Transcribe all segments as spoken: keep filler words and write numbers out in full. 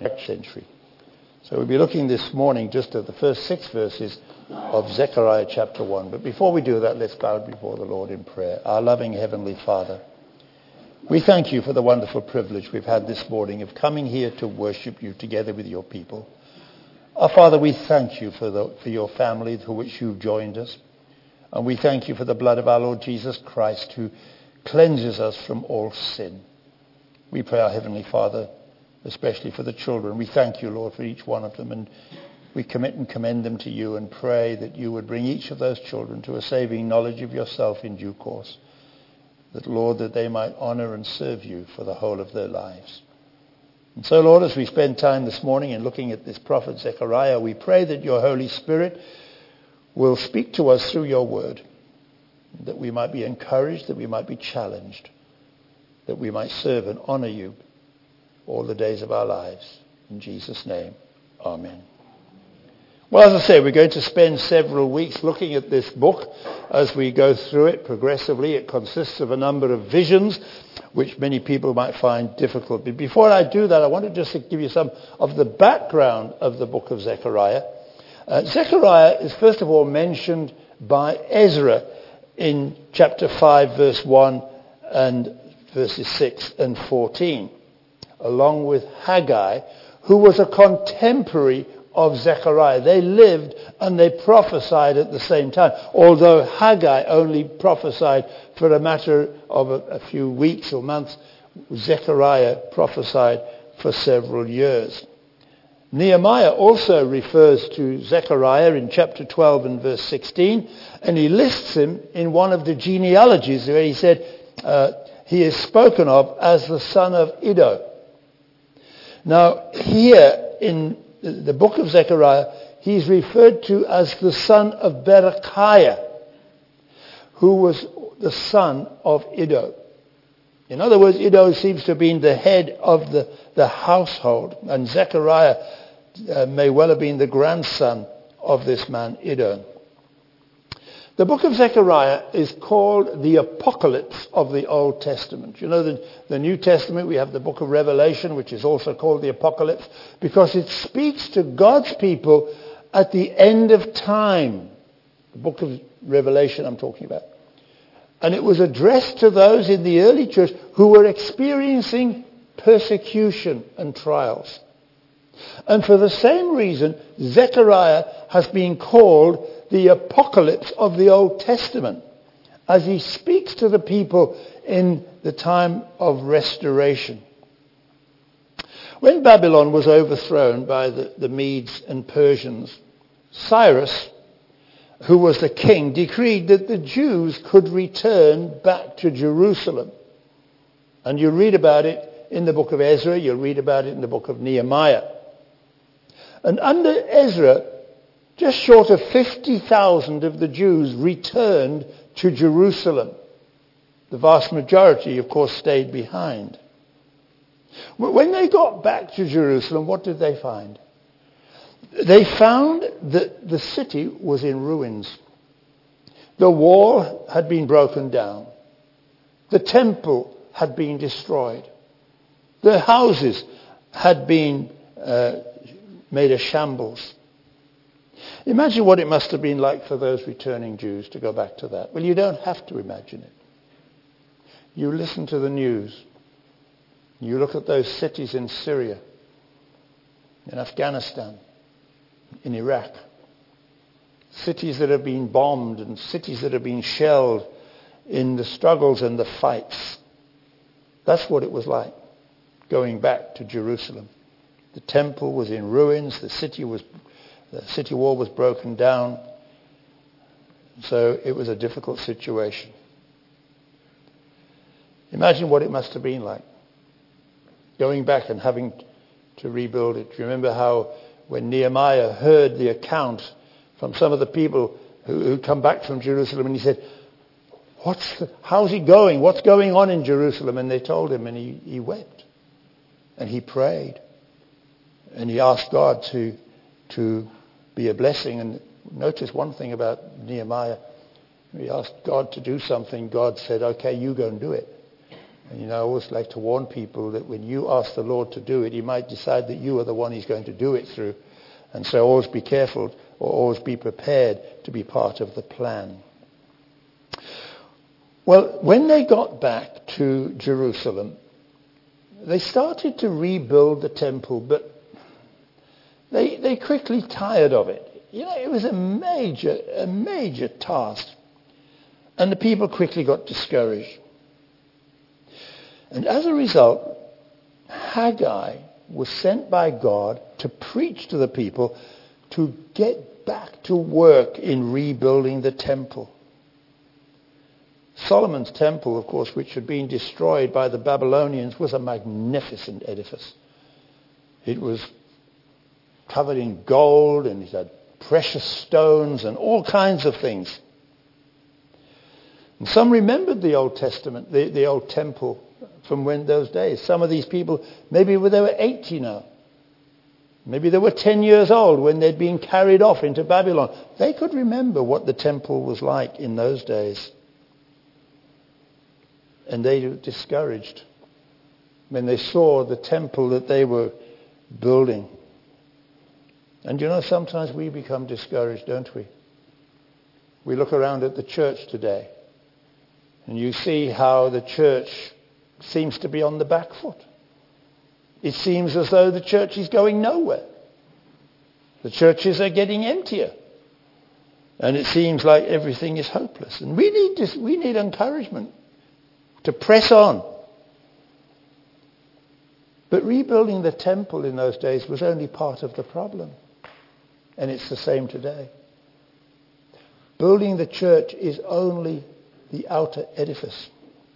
century. So we'll be looking this morning just at the first six verses of Zechariah chapter one. But before we do that, let's bow before the Lord in prayer. Our loving Heavenly Father, we thank you for the wonderful privilege we've had this morning of coming here to worship you together with your people. Our Father, we thank you for, the, for your family for which you've joined us. And we thank you for the blood of our Lord Jesus Christ who cleanses us from all sin. We pray, our Heavenly Father, especially for the children. We thank you, Lord, for each one of them. And we commit and commend them to you and pray that you would bring each of those children to a saving knowledge of yourself in due course. That, Lord, that they might honor and serve you for the whole of their lives. And so, Lord, as we spend time this morning in looking at this prophet Zechariah, we pray that your Holy Spirit will speak to us through your word, that we might be encouraged, that we might be challenged, that we might serve and honor you all the days of our lives. In Jesus' name, amen. Well, as I say, we're going to spend several weeks looking at this book as we go through it progressively. It consists of a number of visions, which many people might find difficult. But before I do that, I want to just give you some of the background of the book of Zechariah. Uh, Zechariah is first of all mentioned by Ezra in chapter five, verse one, and verses six and fourteen, along with Haggai, who was a contemporary of Zechariah. They lived and they prophesied at the same time, although Haggai only prophesied for a matter of a, a few weeks or months. Zechariah prophesied for several years. Nehemiah also refers to Zechariah in chapter twelve and verse sixteen, and he lists him in one of the genealogies where he said uh, he is spoken of as the son of Iddo. Now, here in the book of Zechariah, he's referred to as the son of Berechiah, who was the son of Iddo. In other words, Iddo seems to have been the head of the, the household, and Zechariah uh, may well have been the grandson of this man, Iddo. The book of Zechariah is called the Apocalypse of the Old Testament. You know, the, the New Testament, we have the book of Revelation, which is also called the Apocalypse, because it speaks to God's people at the end of time. The book of Revelation I'm talking about. And it was addressed to those in the early church who were experiencing persecution and trials. And for the same reason, Zechariah has been called the Apocalypse of the Old Testament, as he speaks to the people in the time of restoration. When Babylon was overthrown by the, the Medes and Persians, Cyrus, who was the king, decreed that the Jews could return back to Jerusalem. And you read about it in the book of Ezra, you'll read about it in the book of Nehemiah. And under Ezra, just short of fifty thousand of the Jews returned to Jerusalem. The vast majority, of course, stayed behind. When they got back to Jerusalem, what did they find? They found that the city was in ruins. The wall had been broken down. The temple had been destroyed. The houses had been uh, made a shambles. Imagine what it must have been like for those returning Jews to go back to that. Well, you don't have to imagine it. You listen to the news. You look at those cities in Syria, in Afghanistan, in Iraq. Cities that have been bombed and cities that have been shelled in the struggles and the fights. That's what it was like going back to Jerusalem. The temple was in ruins. The city was The city wall was broken down, so it was a difficult situation. Imagine what it must have been like, going back and having to rebuild it. Do you remember how when Nehemiah heard the account from some of the people who who come back from Jerusalem, and he said, "What's the, how's it going? What's going on in Jerusalem?" And they told him, and he, he wept, and he prayed, and he asked God to to be a blessing. And notice one thing about Nehemiah. He asked God to do something. God said, okay, you go and do it. And you know, I always like to warn people that when you ask the Lord to do it, he might decide that you are the one he's going to do it through. And so always be careful, or always be prepared to be part of the plan. Well, when they got back to Jerusalem, they started to rebuild the temple, but they they quickly tired of it. You know, it was a major, a major task. And the people quickly got discouraged. And as a result, Haggai was sent by God to preach to the people to get back to work in rebuilding the temple. Solomon's temple, of course, which had been destroyed by the Babylonians, was a magnificent edifice. It was covered in gold, and it had precious stones and all kinds of things. And some remembered the Old Testament, the, the old temple from when those days. Some of these people, maybe they were eighty now. Maybe they were ten years old when they'd been carried off into Babylon. They could remember what the temple was like in those days. And they were discouraged when they saw the temple that they were building. And you know, sometimes we become discouraged, don't we? We look around at the church today, and you see how the church seems to be on the back foot. It seems as though the church is going nowhere. The churches are getting emptier. And it seems like everything is hopeless. And we need this, we need encouragement to press on. But rebuilding the temple in those days was only part of the problem. And it's the same today. Building the church is only the outer edifice.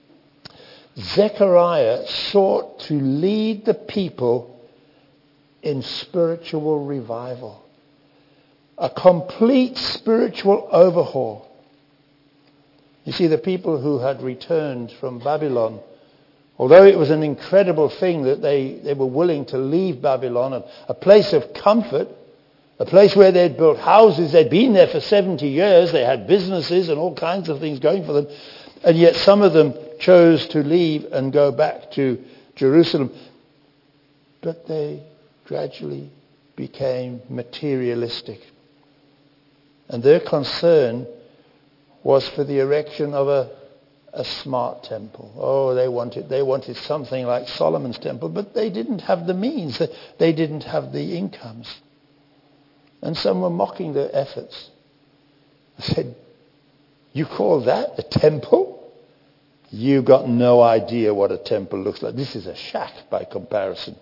Zechariah sought to lead the people in spiritual revival. A complete spiritual overhaul. You see, the people who had returned from Babylon, although it was an incredible thing that they, they were willing to leave Babylon, a, a place of comfort, a place where they'd built houses, they'd been there for seventy years, they had businesses and all kinds of things going for them, and yet some of them chose to leave and go back to Jerusalem. But they gradually became materialistic. And their concern was for the erection of a, a smart temple. Oh, they wanted they wanted something like Solomon's temple, but they didn't have the means. They didn't have the incomes. And some were mocking their efforts. I said, you call that a temple? You got no idea what a temple looks like. This is a shack by comparison.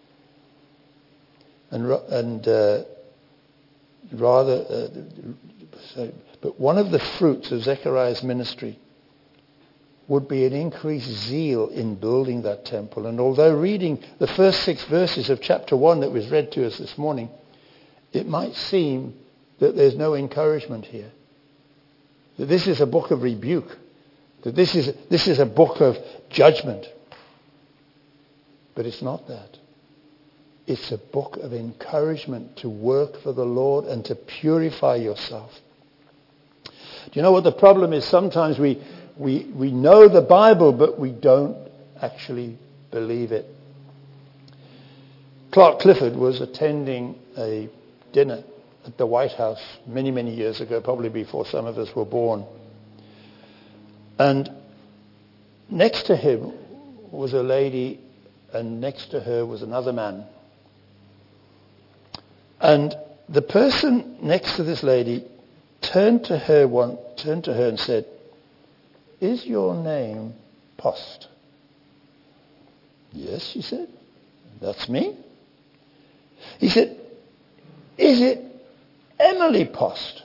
And and uh, rather, uh, sorry, but one of the fruits of Zechariah's ministry would be an increased zeal in building that temple. And although reading the first six verses of chapter one that was read to us this morning, it might seem that there's no encouragement here. That this is a book of rebuke. That this is this is a book of judgment. But it's not that. It's a book of encouragement to work for the Lord and to purify yourself. Do you know what the problem is? Sometimes we we we know the Bible, but we don't actually believe it. Clark Clifford was attending a dinner at the White House many, many years ago, probably before some of us were born. And next to him was a lady, and next to her was another man. And the person next to this lady turned to her one, turned to her and said, "Is your name Post?" "Yes," she said. "That's me." He said, "Is it Emily Post?"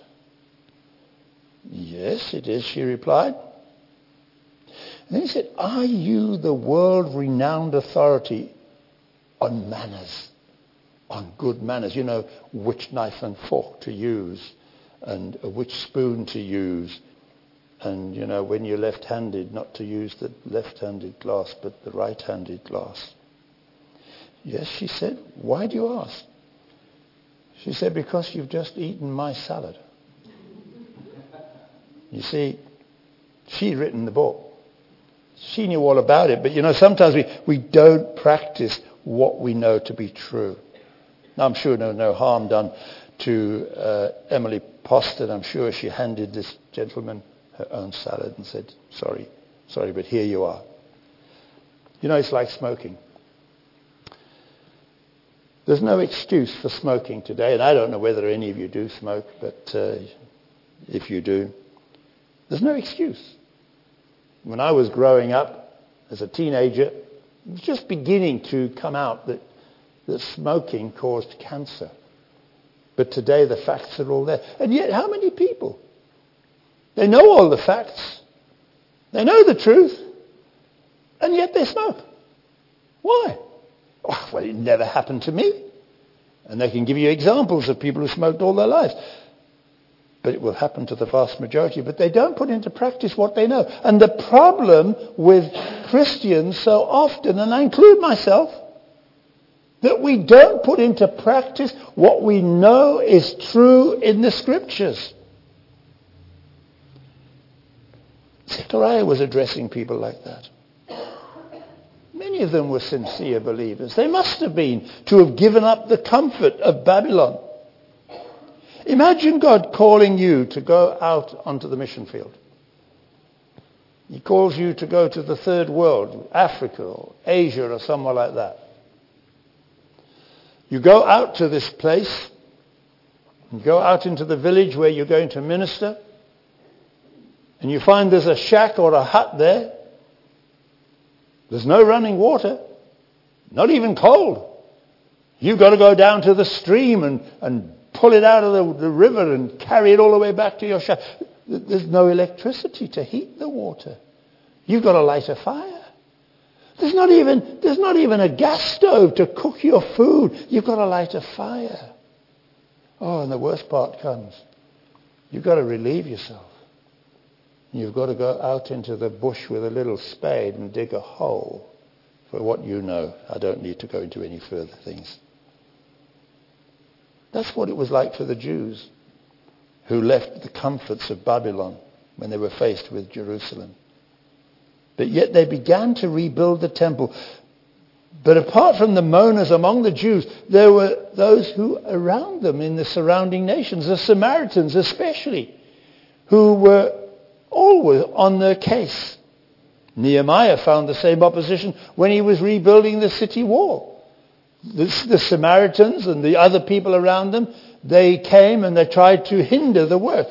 "Yes, it is," she replied. And he said, "Are you the world-renowned authority on manners, on good manners? You know, which knife and fork to use, and which spoon to use, and, you know, when you're left-handed, not to use the left-handed glass, but the right-handed glass." "Yes," she said. "Why do you ask?" She said, "Because you've just eaten my salad." You see, she'd written the book. She knew all about it. But, you know, sometimes we, we don't practice what we know to be true. Now, I'm sure no, no harm done to uh, Emily Poston. I'm sure she handed this gentleman her own salad and said, sorry, sorry, but here you are. You know, it's like smoking. There's no excuse for smoking today, and I don't know whether any of you do smoke, but uh, if you do, there's no excuse. When I was growing up as a teenager, it was just beginning to come out that, that smoking caused cancer. But today the facts are all there. And yet, how many people? They know all the facts. They know the truth. And yet they smoke. Why? Oh, well, it never happened to me. And they can give you examples of people who smoked all their lives. But it will happen to the vast majority. But they don't put into practice what they know. And the problem with Christians so often, and I include myself, that we don't put into practice what we know is true in the Scriptures. Zechariah was addressing people like that. Many of them were sincere believers. They must have been to have given up the comfort of Babylon. Imagine God calling you to go out onto the mission field. He calls you to go to the third world, Africa or Asia or somewhere like that. You go out to this place, you go out into the village where you're going to minister, and you find there's a shack or a hut there. There's no running water, not even cold. You've got to go down to the stream and, and pull it out of the, the river and carry it all the way back to your shack. There's no electricity to heat the water. You've got to light a fire. There's not even, there's not even a gas stove to cook your food. You've got to light a fire. Oh, and the worst part comes. You've got to relieve yourself. You've got to go out into the bush with a little spade and dig a hole. For what you know, I don't need to go into any further things. That's what it was like for the Jews who left the comforts of Babylon when they were faced with Jerusalem. But yet they began to rebuild the temple. But apart from the moaners among the Jews, there were those who around them in the surrounding nations, the Samaritans especially, who were always on their case. Nehemiah found the same opposition when he was rebuilding the city wall. The, the Samaritans and the other people around them, they came and they tried to hinder the work.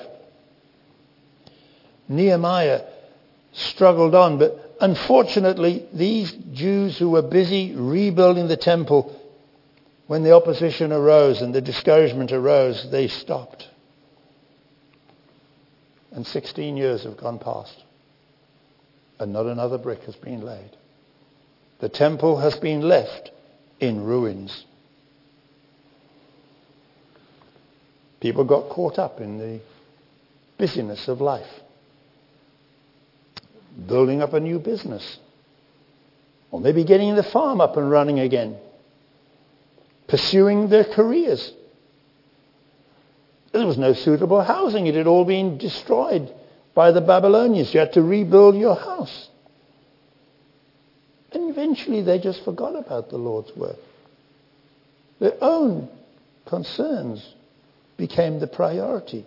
Nehemiah struggled on, but unfortunately these Jews who were busy rebuilding the temple, when the opposition arose and the discouragement arose, they stopped. And sixteen years have gone past, and not another brick has been laid. The temple has been left in ruins. People got caught up in the busyness of life, building up a new business, or maybe getting the farm up and running again, pursuing their careers. There was no suitable housing. It had all been destroyed by the Babylonians. You had to rebuild your house. And eventually they just forgot about the Lord's work. Their own concerns became the priority.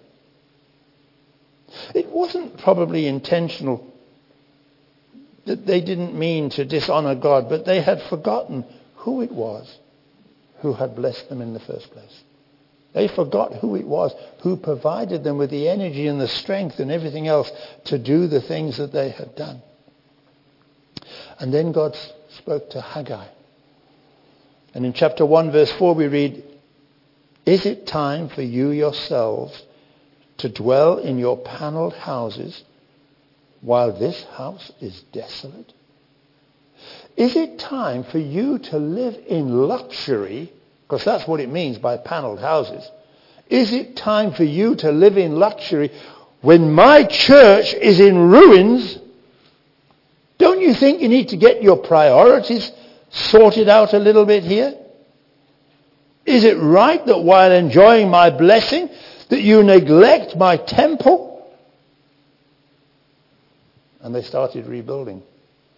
It wasn't probably intentional that they didn't mean to dishonor God, but they had forgotten who it was who had blessed them in the first place. They forgot who it was who provided them with the energy and the strength and everything else to do the things that they had done. And then God spoke to Haggai. And in chapter one, verse four, we read, "Is it time for you yourselves to dwell in your paneled houses while this house is desolate? Is it time for you to live in luxury?" Because that's what it means by paneled houses. Is it time for you to live in luxury when my church is in ruins? Don't you think you need to get your priorities sorted out a little bit here? Is it right that while enjoying my blessing, that you neglect my temple? And they started rebuilding.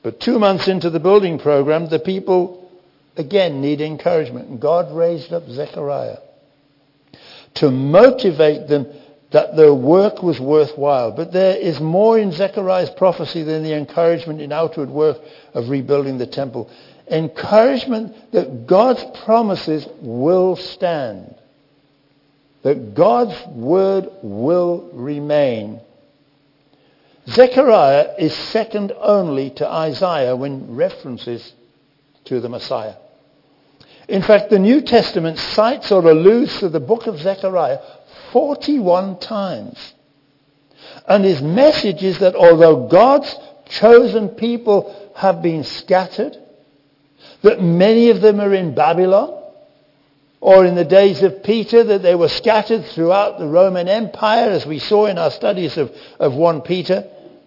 But two months into the building program, the people again need encouragement. And God raised up Zechariah to motivate them that their work was worthwhile. But there is more in Zechariah's prophecy than the encouragement in outward work of rebuilding the temple. Encouragement that God's promises will stand. That God's word will remain. Zechariah is second only to Isaiah when references to the Messiah. In fact, the New Testament cites or alludes to the book of Zechariah forty-one times. And his message is that although God's chosen people have been scattered, that many of them are in Babylon, or in the days of Peter, that they were scattered throughout the Roman Empire, as we saw in our studies of, of First Peter.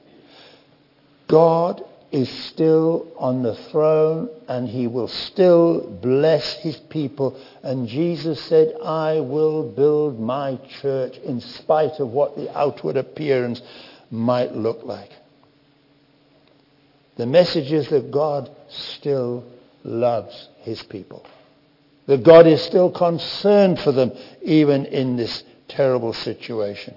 God is still on the throne, and he will still bless his people. And Jesus said, I will build my church in spite of what the outward appearance might look like. The message is that God still loves his people. That God is still concerned for them, even in this terrible situation.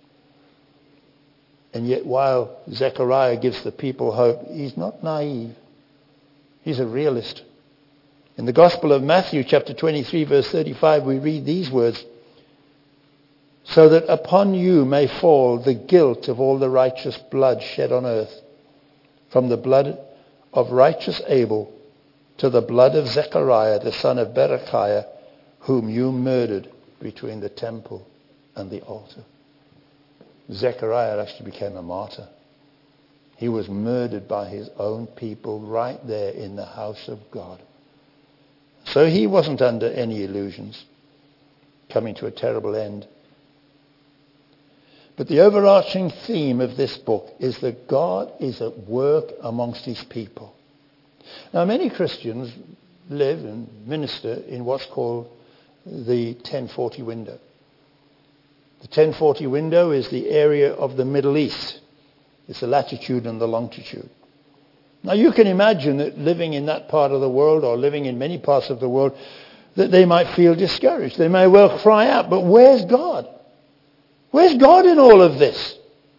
And yet while Zechariah gives the people hope, he's not naive. He's a realist. In the Gospel of Matthew, chapter twenty-three, verse thirty-five, we read these words. So that upon you may fall the guilt of all the righteous blood shed on earth, from the blood of righteous Abel to the blood of Zechariah, the son of Berechiah, whom you murdered between the temple and the altar. Zechariah actually became a martyr. He was murdered by his own people right there in the house of God. So he wasn't under any illusions, coming to a terrible end. But the overarching theme of this book is that God is at work amongst his people. Now, many Christians live and minister in what's called the ten forty window. The ten forty window is the area of the Middle East. It's the latitude and the longitude. Now, you can imagine that living in that part of the world, or living in many parts of the world, that they might feel discouraged. They may well cry out, but where's God? Where's God in all of this?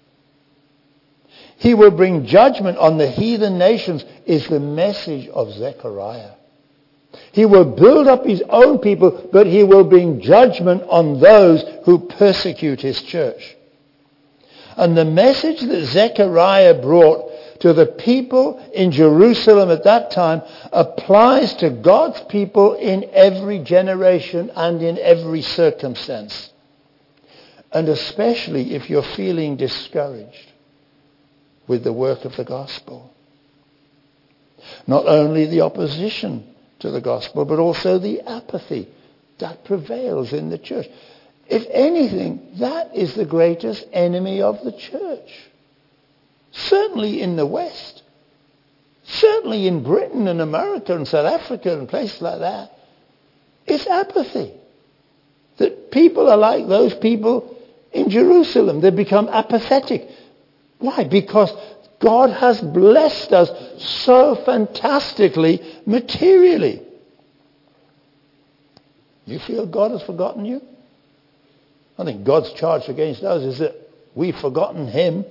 He will bring judgment on the heathen nations is the message of Zechariah. He will build up his own people, but he will bring judgment on those who persecute his church. And the message that Zechariah brought to the people in Jerusalem at that time applies to God's people in every generation and in every circumstance. And especially if you're feeling discouraged with the work of the gospel. Not only the opposition to the gospel, but also the apathy that prevails in the church. If anything, that is the greatest enemy of the church. Certainly in the West. Certainly in Britain and America and South Africa and places like that. It's apathy. That people are like those people in Jerusalem. They become apathetic. Why? Because God has blessed us so fantastically materially. You feel God has forgotten you? I think God's charge against us is that we've forgotten him.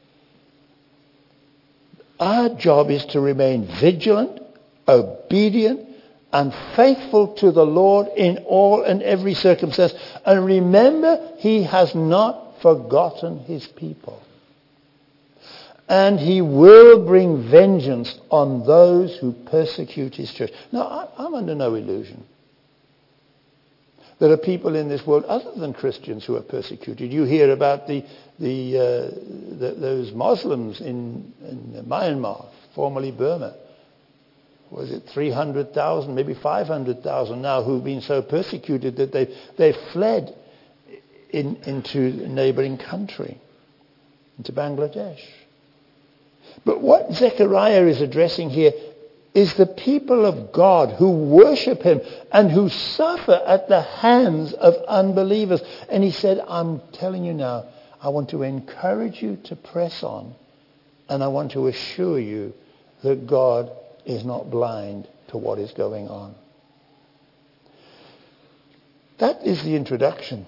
Our job is to remain vigilant, obedient, and faithful to the Lord in all and every circumstance. And remember, he has not forgotten his people. And he will bring vengeance on those who persecute his church. Now, I'm under no illusion. There are people in this world other than Christians who are persecuted. You hear about the, the, uh, the those Muslims in, in Myanmar, formerly Burma. Was it three hundred thousand, maybe five hundred thousand now, who've been so persecuted that they they fled in, into a neighboring country, into Bangladesh. But what Zechariah is addressing here is the people of God who worship him and who suffer at the hands of unbelievers. And he said, I'm telling you now, I want to encourage you to press on, and I want to assure you that God is not blind to what is going on. That is the introduction.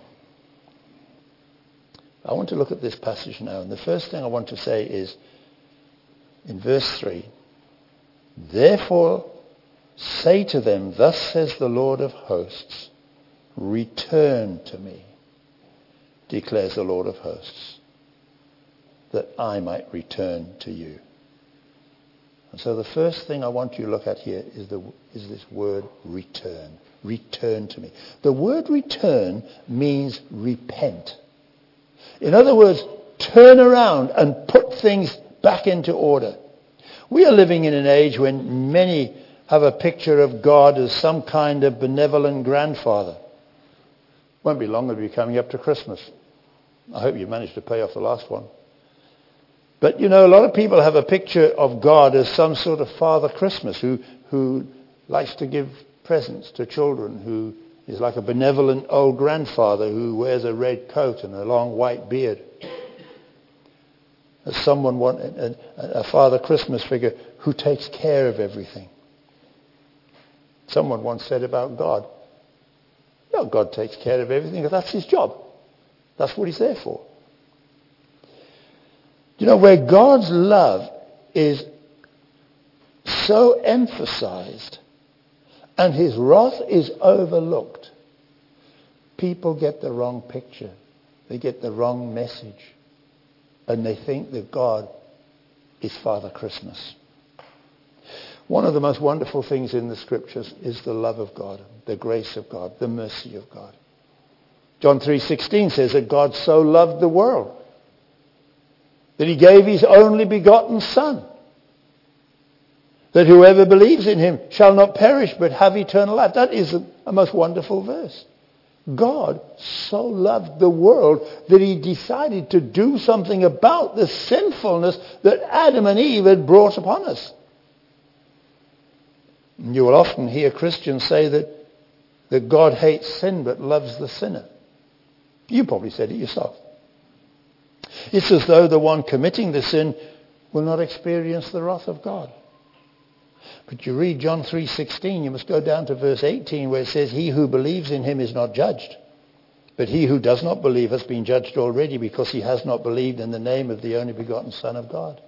I want to look at this passage now. And the first thing I want to say is, in verse three, therefore say to them, thus says the Lord of hosts, return to me, declares the Lord of hosts, that I might return to you. And so the first thing I want you to look at here is, the, is this word return. Return to me. The word return means repent. In other words, turn around and put things back into order. We are living in an age when many have a picture of God as some kind of benevolent grandfather. Won't be long, it'll be coming up to Christmas. I hope you managed to pay off the last one. But, you know, a lot of people have a picture of God as some sort of Father Christmas who, who likes to give presents to children, who is like a benevolent old grandfather who wears a red coat and a long white beard. As someone want a, a Father Christmas figure who takes care of everything. Someone once said about God, yeah, God takes care of everything because that's his job. That's what he's there for. You know, where God's love is so emphasized and his wrath is overlooked, people get the wrong picture. They get the wrong message. And they think that God is Father Christmas. One of the most wonderful things in the scriptures is the love of God, the grace of God, the mercy of God. John three sixteen says that God so loved the world that he gave his only begotten Son, that whoever believes in him shall not perish but have eternal life. That is a, a most wonderful verse. God so loved the world that he decided to do something about the sinfulness that Adam and Eve had brought upon us. You will often hear Christians say that, that God hates sin but loves the sinner. You probably said it yourself. It's as though the one committing the sin will not experience the wrath of God. But you read John three sixteen, you must go down to verse eighteen where it says, he who believes in him is not judged. But he who does not believe has been judged already because he has not believed in the name of the only begotten Son of God.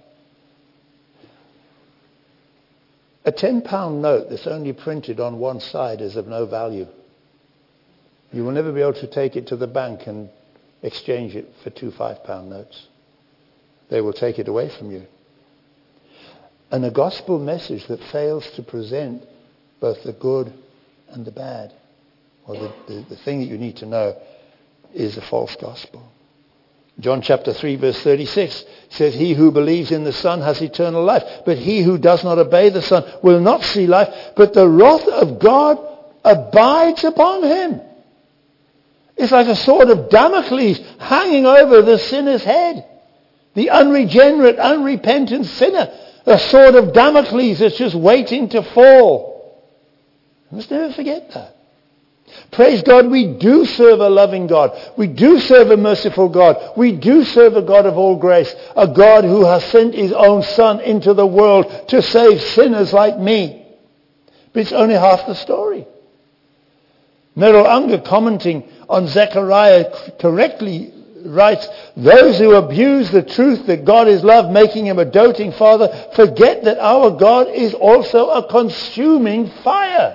A ten pound note that's only printed on one side is of no value. You will never be able to take it to the bank and exchange it for two five pound notes. They will take it away from you. And a gospel message that fails to present both the good and the bad, or the, the, the thing that you need to know, is a false gospel. John chapter three verse thirty-six says, he who believes in the Son has eternal life, but he who does not obey the Son will not see life, but the wrath of God abides upon him. It's like a sword of Damocles hanging over the sinner's head. The unregenerate, unrepentant sinner. A sword of Damocles that's just waiting to fall. You must never forget that. Praise God, we do serve a loving God. We do serve a merciful God. We do serve a God of all grace. A God who has sent his own Son into the world to save sinners like me. But it's only half the story. Merrill Unger, commenting on Zechariah, correctly writes, those who abuse the truth that God is love, making him a doting father, forget that our God is also a consuming fire.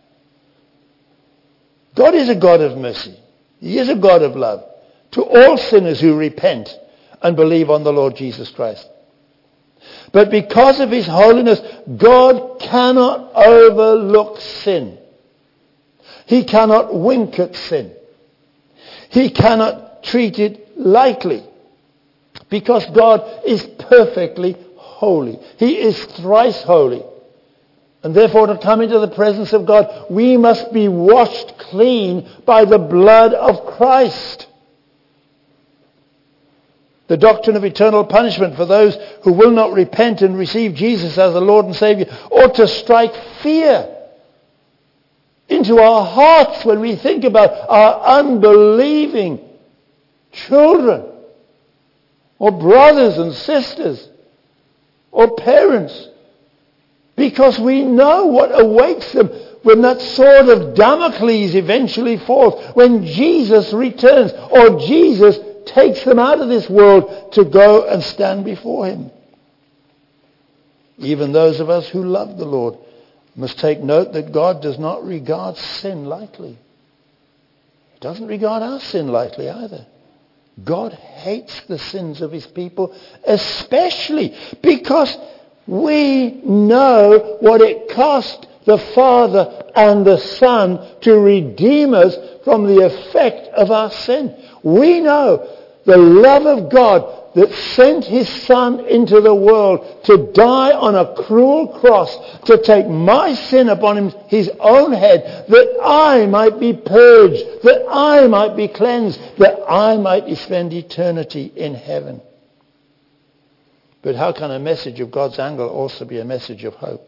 God is a God of mercy. He is a God of love to all sinners who repent and believe on the Lord Jesus Christ. But because of his holiness, God cannot overlook sin. He cannot wink at sin. He cannot treat it lightly. Because God is perfectly holy. He is thrice holy. And therefore, to come into the presence of God, we must be washed clean by the blood of Christ. The doctrine of eternal punishment for those who will not repent and receive Jesus as the Lord and Savior ought to strike fear into our hearts when we think about our unbelieving children or brothers and sisters or parents because we know what awaits them when that sword of Damocles eventually falls, when Jesus returns, or Jesus takes them out of this world to go and stand before him. Even those of us who love the Lord must take note that God does not regard sin lightly. He doesn't regard our sin lightly either. God hates the sins of his people, especially because we know what it cost the Father and the Son to redeem us from the effect of our sin. We know the love of God that sent his Son into the world to die on a cruel cross, to take my sin upon him, his own head, that I might be purged, that I might be cleansed, that I might spend eternity in heaven. But how can a message of God's anger also be a message of hope?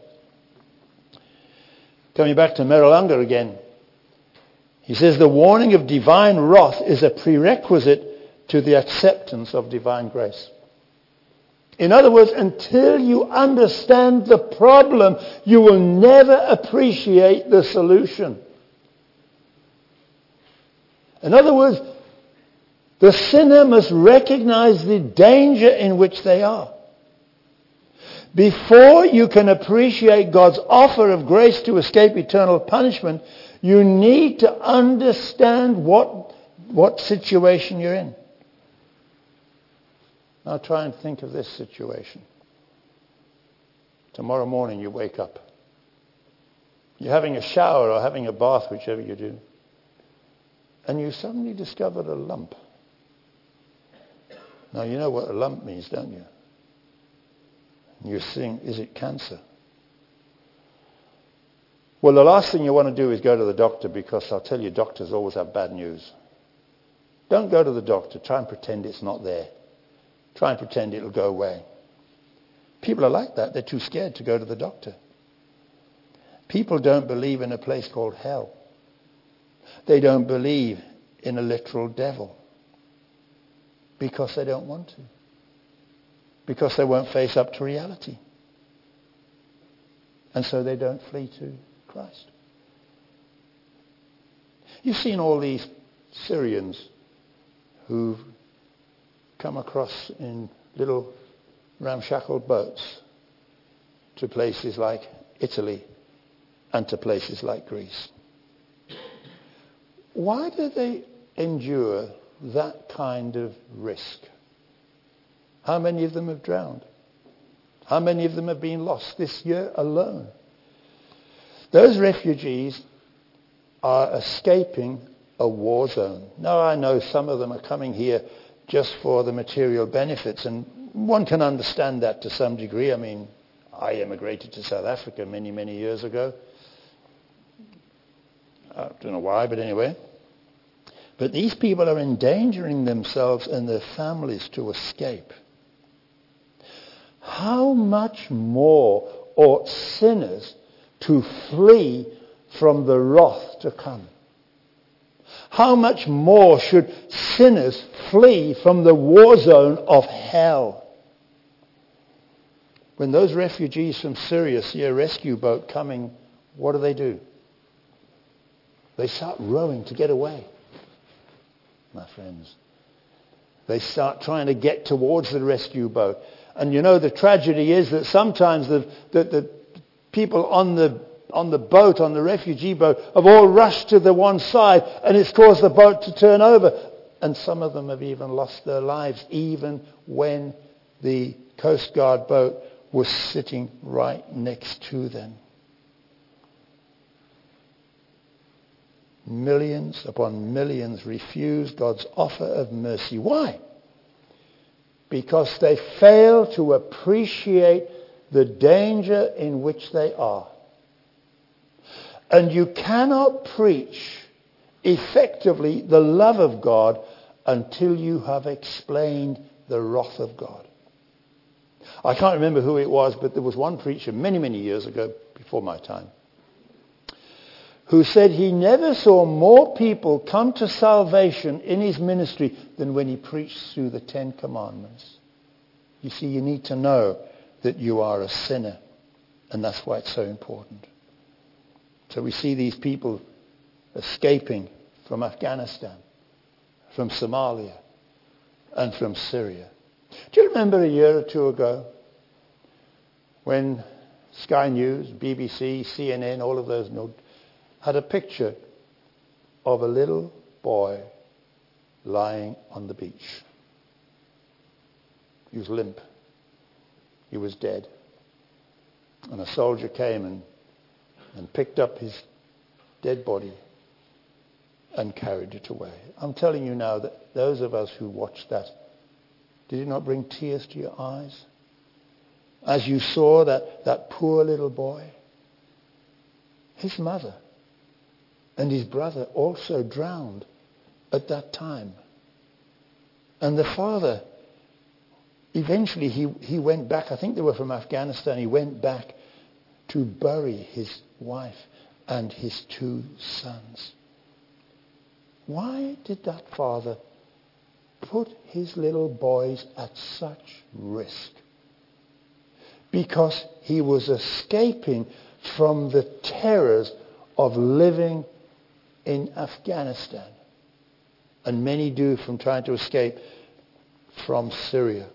Coming back to Merrill Unger again, he says the warning of divine wrath is a prerequisite to the acceptance of divine grace. In other words, until you understand the problem, you will never appreciate the solution. In other words, the sinner must recognize the danger in which they are. Before you can appreciate God's offer of grace to escape eternal punishment, you need to understand what, what situation you're in. Now try and think of this situation. Tomorrow morning you wake up. You're having a shower or having a bath, whichever you do. And you suddenly discovered a lump. Now you know what a lump means, don't you? And you think, is it cancer? Well, the last thing you want to do is go to the doctor, because I'll tell you, doctors always have bad news. Don't go to the doctor. Try and pretend it's not there. Try and pretend it'll go away. People are like that. They're too scared to go to the doctor. People don't believe in a place called hell. They don't believe in a literal devil because they don't want to. Because they won't face up to reality. And so they don't flee to Christ. You've seen all these Syrians who've come across in little ramshackle boats to places like Italy and to places like Greece. Why do they endure that kind of risk? How many of them have drowned? How many of them have been lost this year alone? Those refugees are escaping a war zone. Now I know some of them are coming here just for the material benefits, and one can understand that to some degree. I mean, I emigrated to South Africa many, many years ago. I don't know why, but anyway. But these people are endangering themselves and their families to escape. How much more ought sinners to flee from the wrath to come? How much more should sinners flee from the war zone of hell? When those refugees from Syria see a rescue boat coming, what do they do? They start rowing to get away, my friends. They start trying to get towards the rescue boat. And you know, the tragedy is that sometimes the, the, the people on the on the boat, on the refugee boat, have all rushed to the one side, and it's caused the boat to turn over. And some of them have even lost their lives, even when the Coast Guard boat was sitting right next to them. Millions upon millions refuse God's offer of mercy. Why? Because they fail to appreciate the danger in which they are. And you cannot preach effectively the love of God until you have explained the wrath of God. I can't remember who it was, but there was one preacher many, many years ago, before my time, who said he never saw more people come to salvation in his ministry than when he preached through the Ten Commandments. You see, you need to know that you are a sinner And that's why it's so important. So we see these people escaping from Afghanistan, from Somalia, and from Syria. Do you remember a year or two ago when Sky News, B B C, C N N, all of those had a picture of a little boy lying on the beach? He was limp. He was dead. And a soldier came and, and picked up his dead body and carried it away. I'm telling you now that those of us who watched that, did it not bring tears to your eyes? As you saw that, that poor little boy, his mother and his brother also drowned at that time. And the father, eventually he, he went back, I think they were from Afghanistan, he went back to bury his wife and his two sons. Why did that father put his little boys at such risk? Because he was escaping from the terrors of living in Afghanistan. And many do from trying to escape from Syria.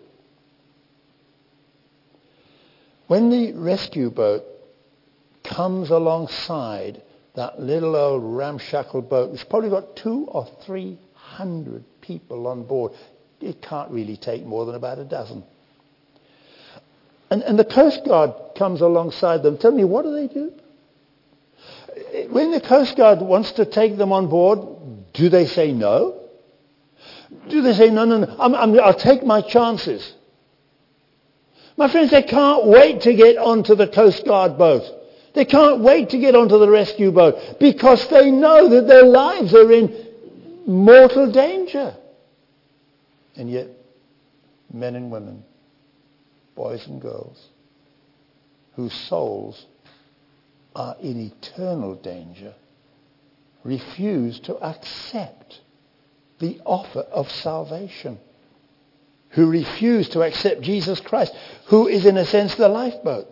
When the rescue boat comes alongside that little old ramshackle boat, it's probably got two or three hundred people on board. It can't really take more than about a dozen. And, and the Coast Guard comes alongside them. Tell me, what do they do? When the Coast Guard wants to take them on board, do they say no? Do they say, no, no, no, I'm, I'm, I'll take my chances? My friends, they can't wait to get onto the Coast Guard boat. They can't wait to get onto the rescue boat because they know that their lives are in mortal danger. And yet, men and women, boys and girls, whose souls are in eternal danger, refuse to accept the offer of salvation, who refuse to accept Jesus Christ, who is in a sense the lifeboat.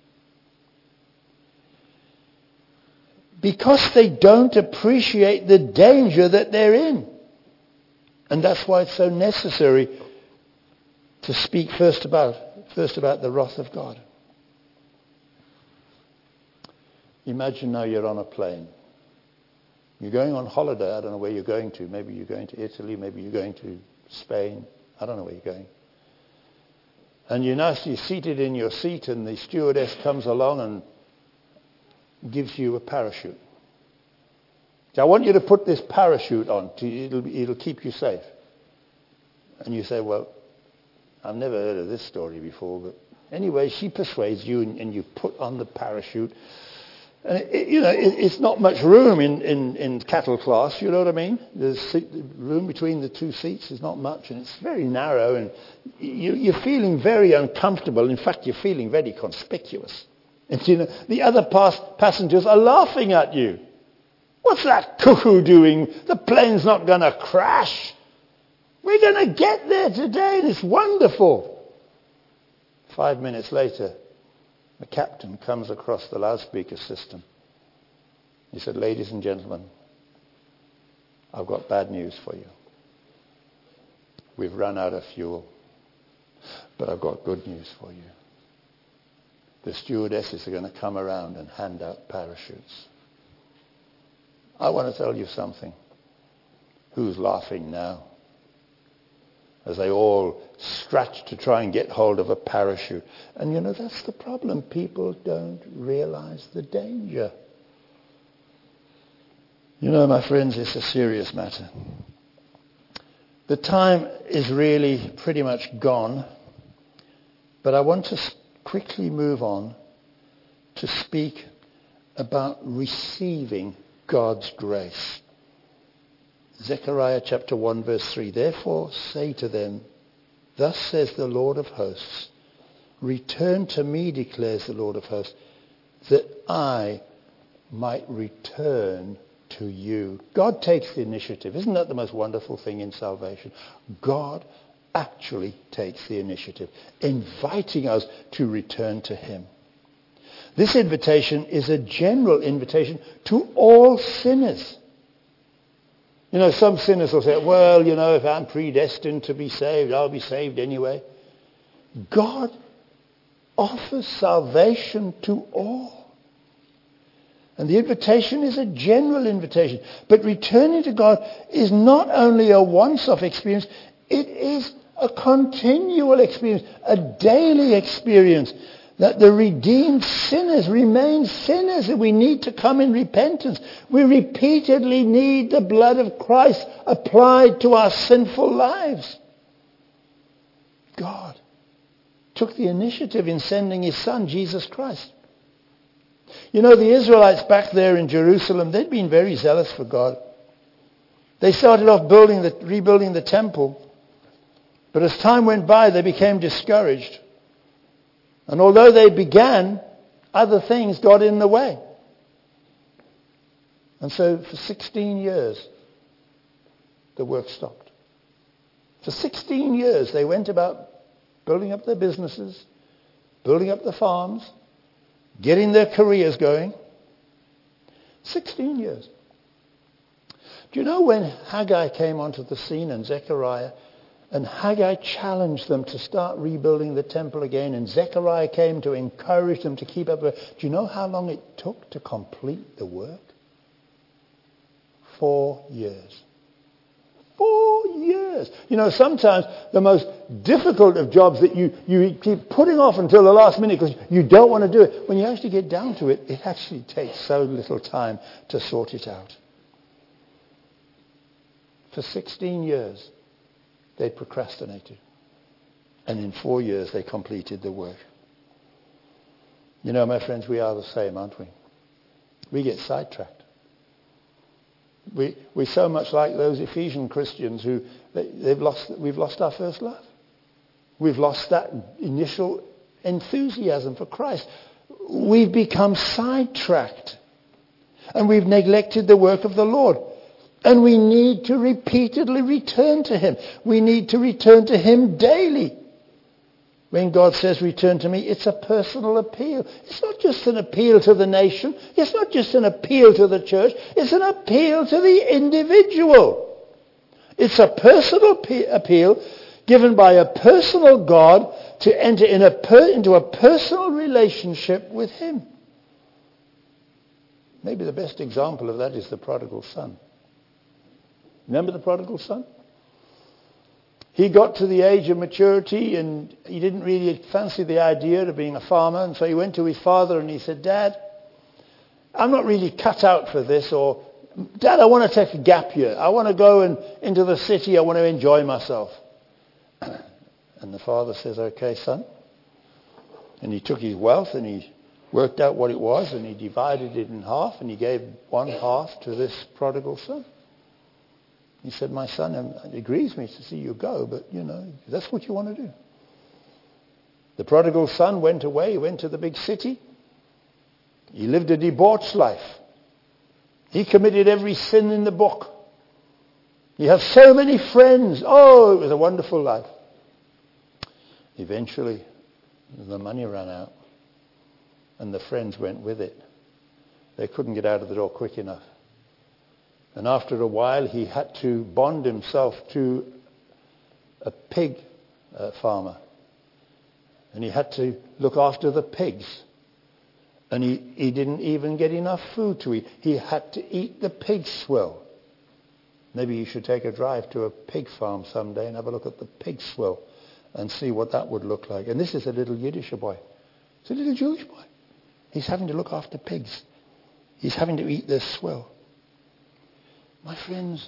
Because they don't appreciate the danger that they're in. And that's why it's so necessary to speak first about first about the wrath of God. Imagine now you're on a plane. You're going on holiday. I don't know where you're going to. Maybe you're going to Italy. Maybe you're going to Spain. I don't know where you're going. And you're now you're seated in your seat and the stewardess comes along and gives you a parachute. So I want you to put this parachute on. To, it'll, it'll keep you safe. And you say, well, I've never heard of this story before. But anyway, she persuades you and, and you put on the parachute. And it, it, you know, it, it's not much room in, in, in cattle class, you know what I mean? The room between the two seats is not much, and it's very narrow, and you, you're feeling very uncomfortable. In fact, you're feeling very conspicuous. And you know, the other pas- passengers are laughing at you. What's that cuckoo doing? The plane's not going to crash. We're going to get there today, and it's wonderful. Five minutes later, the captain comes across the loudspeaker system. He said, ladies and gentlemen, I've got bad news for you. We've run out of fuel, but I've got good news for you. The stewardesses are going to come around and hand out parachutes. I want to tell you something. Who's laughing now? As they all scratch to try and get hold of a parachute. And you know, that's the problem. People don't realize the danger. You know, my friends, it's a serious matter. The time is really pretty much gone. But I want to quickly move on to speak about receiving God's grace. Zechariah chapter one verse three. Therefore say to them, thus says the Lord of hosts, return to me, declares the Lord of hosts, that I might return to you. God takes the initiative. Isn't that the most wonderful thing in salvation? God actually takes the initiative, inviting us to return to him. This invitation is a general invitation to all sinners. You know, some sinners will say, well, you know, if I'm predestined to be saved, I'll be saved anyway. God offers salvation to all. And the invitation is a general invitation. But returning to God is not only a once-off experience, it is a continual experience, a daily experience. That the redeemed sinners remain sinners, and we need to come in repentance. We repeatedly need the blood of Christ applied to our sinful lives. God took the initiative in sending his Son, Jesus Christ. You know, the Israelites back there in Jerusalem, they'd been very zealous for God. They started off building the, rebuilding the temple. But as time went by, they became discouraged. And although they began, other things got in the way. And so for sixteen years, the work stopped. For sixteen years, they went about building up their businesses, building up the farms, getting their careers going. sixteen years. Do you know when Haggai came onto the scene and Zechariah, and Haggai challenged them to start rebuilding the temple again, and Zechariah came to encourage them to keep up. Do you know how long it took to complete the work? Four years. Four years. You know, sometimes the most difficult of jobs that you, you keep putting off until the last minute because you don't want to do it, when you actually get down to it, it actually takes so little time to sort it out. For sixteen years, they procrastinated. And in four years, they completed the work. You know, my friends, we are the same, aren't we? We get sidetracked. We, we're so much like those Ephesian Christians who, they, they've lost, we've lost our first love. We've lost that initial enthusiasm for Christ. We've become sidetracked. And we've neglected the work of the Lord. And we need to repeatedly return to him. We need to return to him daily. When God says, return to me, it's a personal appeal. It's not just an appeal to the nation. It's not just an appeal to the church. It's an appeal to the individual. It's a personal pe- appeal given by a personal God to enter in a per- into a personal relationship with him. Maybe the best example of that is the prodigal son. Remember the prodigal son? He got to the age of maturity and he didn't really fancy the idea of being a farmer. And so he went to his father and he said, Dad, I'm not really cut out for this. Or, Dad, I want to take a gap year. I want to go and, into the city. I want to enjoy myself. And the father says, okay, son. And he took his wealth and he worked out what it was and he divided it in half and he gave one half to this prodigal son. He said, my son, it grieves me to see you go, but, you know, that's what you want to do. The prodigal son went away. He went to the big city. He lived a debauched life. He committed every sin in the book. He had so many friends. Oh, it was a wonderful life. Eventually, the money ran out, and the friends went with it. They couldn't get out of the door quick enough. And after a while, he had to bond himself to a pig uh, farmer. And he had to look after the pigs. And he, he didn't even get enough food to eat. He had to eat the pig swill. Maybe you should take a drive to a pig farm someday and have a look at the pig swill and see what that would look like. And this is a little Yiddish boy. It's a little Jewish boy. He's having to look after pigs. He's having to eat this swill. My friends,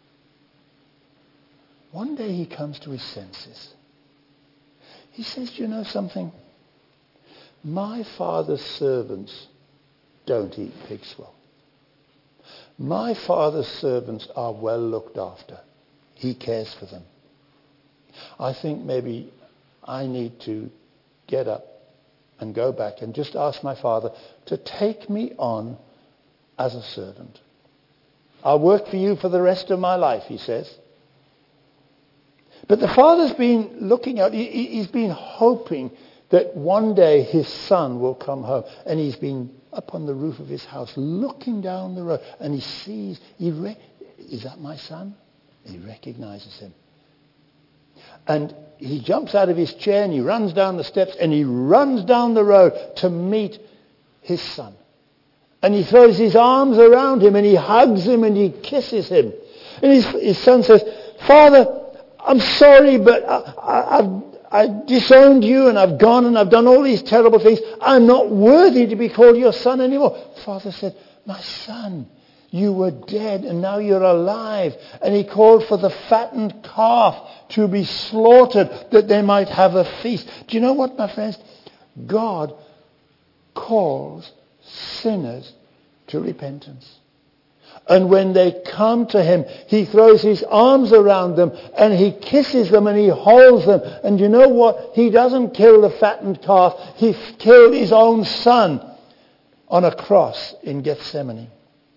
one day he comes to his senses. He says, do you know something? My father's servants don't eat pig swill. My father's servants are well looked after. He cares for them. I think maybe I need to get up and go back and just ask my father to take me on as a servant. I'll work for you for the rest of my life, he says. But the father's been looking out, he, he's been hoping that one day his son will come home. And he's been up on the roof of his house looking down the road, and he sees, he re- is that my son? He recognizes him. And he jumps out of his chair and he runs down the steps and he runs down the road to meet his son. And he throws his arms around him and he hugs him and he kisses him. And his, his son says, Father, I'm sorry, but I, I, I've I disowned you and I've gone and I've done all these terrible things. I'm not worthy to be called your son anymore. Father said, my son, you were dead and now you're alive. And he called for the fattened calf to be slaughtered that they might have a feast. Do you know what, my friends? God calls sinners to repentance. And when they come to him, he throws his arms around them and he kisses them and he holds them. And you know what? He doesn't kill the fattened calf. He killed his own son on a cross in Gethsemane.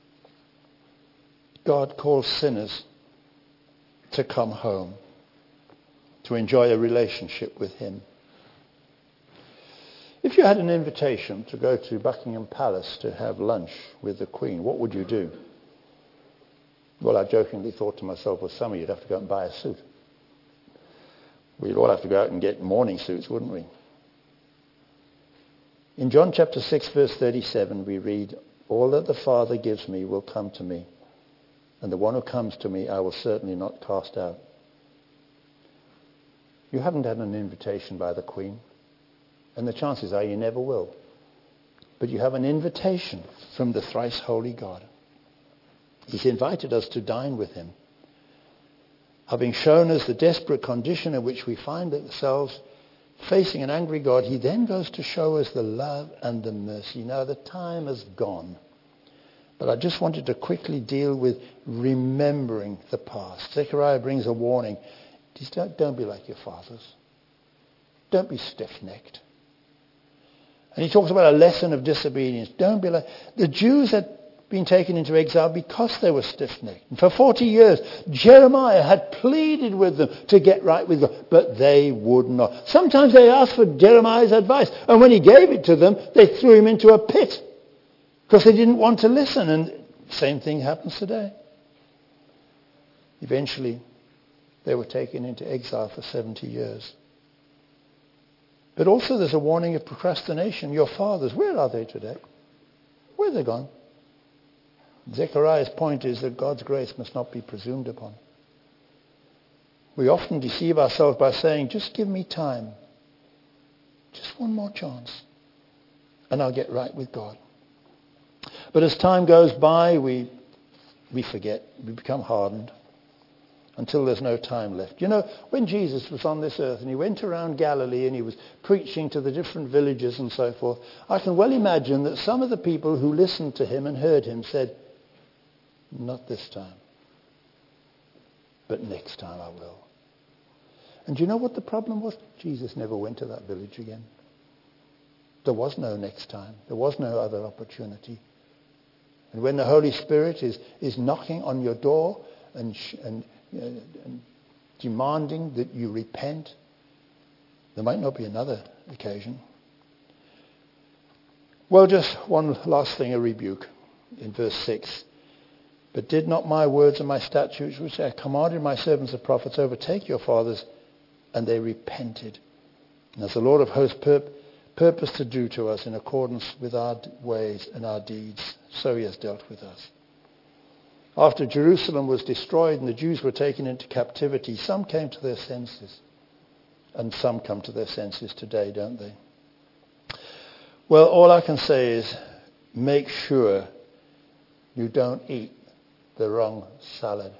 God calls sinners to come home, to enjoy a relationship with him. If you had an invitation to go to Buckingham Palace to have lunch with the Queen, what would you do? Well, I jokingly thought to myself, well, some of you'd have to go out and buy a suit. We'd all have to go out and get morning suits, wouldn't we? In John chapter six, verse thirty-seven, we read, all that the Father gives me will come to me, and the one who comes to me I will certainly not cast out. You haven't had an invitation by the Queen, and the chances are you never will. But you have an invitation from the thrice holy God. He's invited us to dine with him. Having shown us the desperate condition in which we find ourselves facing an angry God, he then goes to show us the love and the mercy. Now, the time has gone, but I just wanted to quickly deal with remembering the past. Zechariah brings a warning. Don't, don't be like your fathers. Don't be stiff-necked. And he talks about a lesson of disobedience. Don't be like... The Jews had been taken into exile because they were stiff-necked. And for forty years, Jeremiah had pleaded with them to get right with God, but they would not. Sometimes they asked for Jeremiah's advice, and when he gave it to them, they threw him into a pit because they didn't want to listen. And the same thing happens today. Eventually, they were taken into exile for seventy years. But also there's a warning of procrastination. Your fathers, where are they today? Where are they gone? Zechariah's point is that God's grace must not be presumed upon. We often deceive ourselves by saying, just give me time. Just one more chance. And I'll get right with God. But as time goes by, we, we forget. We become hardened until there's no time left. You know, when Jesus was on this earth and he went around Galilee and he was preaching to the different villages and so forth, I can well imagine that some of the people who listened to him and heard him said, not this time, but next time I will. And do you know what the problem was? Jesus never went to that village again. There was no next time. There was no other opportunity. And when the Holy Spirit is, is knocking on your door and, sh- and, you know, and demanding that you repent, there might not be another occasion. Well, just one last thing, a rebuke in verse six. But did not my words and my statutes, which I commanded my servants the prophets, overtake your fathers? And they repented. And as the Lord of hosts pur- purposed to do to us in accordance with our d- ways and our deeds, so he has dealt with us. After Jerusalem was destroyed and the Jews were taken into captivity, some came to their senses. And some come to their senses today, don't they? Well, all I can say is make sure you don't eat the wrong salad.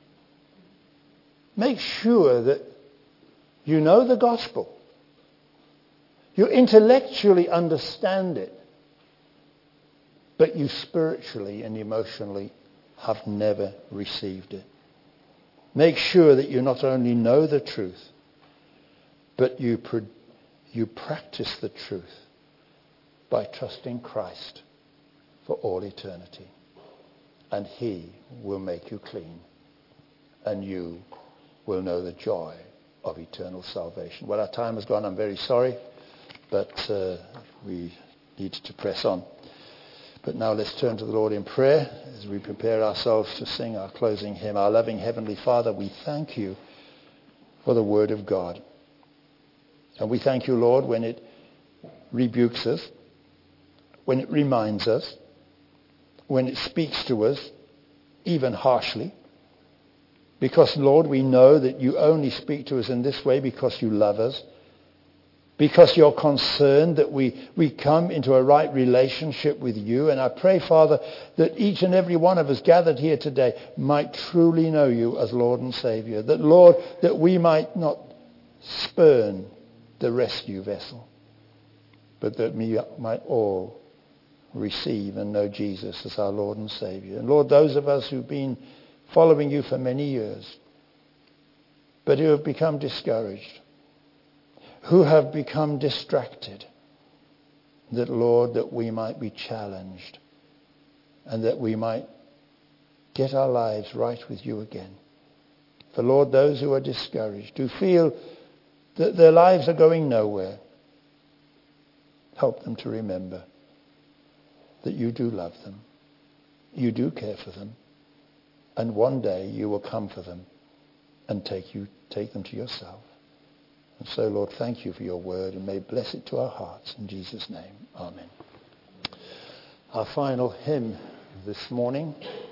Make sure that you know the gospel. You intellectually understand it. But you spiritually and emotionally have never received it. Make sure that you not only know the truth, but you, pr- you practice the truth by trusting Christ for all eternity. And he will make you clean. And you will know the joy of eternal salvation. Well, our time has gone. I'm very sorry. but uh, we need to press on. But now let's turn to the Lord in prayer as we prepare ourselves to sing our closing hymn. Our loving Heavenly Father, we thank you for the Word of God. And we thank you, Lord, when it rebukes us, when it reminds us, when it speaks to us, even harshly. Because, Lord, we know that you only speak to us in this way because you love us. Because you're concerned that we, we come into a right relationship with you. And I pray, Father, that each and every one of us gathered here today might truly know you as Lord and Savior. That, Lord, that we might not spurn the rescue vessel, but that we might all receive and know Jesus as our Lord and Savior. And Lord, those of us who've been following you for many years, but who have become discouraged, who have become distracted, that, Lord, that we might be challenged and that we might get our lives right with you again. For, Lord, those who are discouraged, who feel that their lives are going nowhere, help them to remember that you do love them, you do care for them, and one day you will come for them and take you, take them to yourself. And so, Lord, thank you for your word, and may bless it to our hearts. In Jesus' name, amen. Our final hymn this morning